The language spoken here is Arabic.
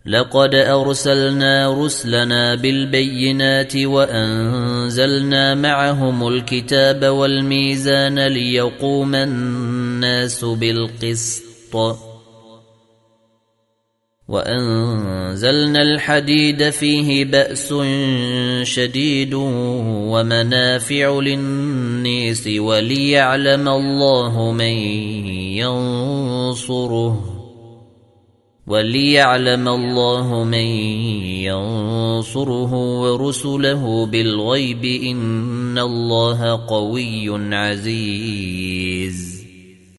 لقد أرسلنا رسلنا بالبينات وأنزلنا معهم الكتاب والميزان ليقوم الناس بالقسط وأنزلنا الحديد فيه بأس شديد ومنافع للناس وليعلم الله من ينصره ورسله بالغيب إن الله قوي عزيز.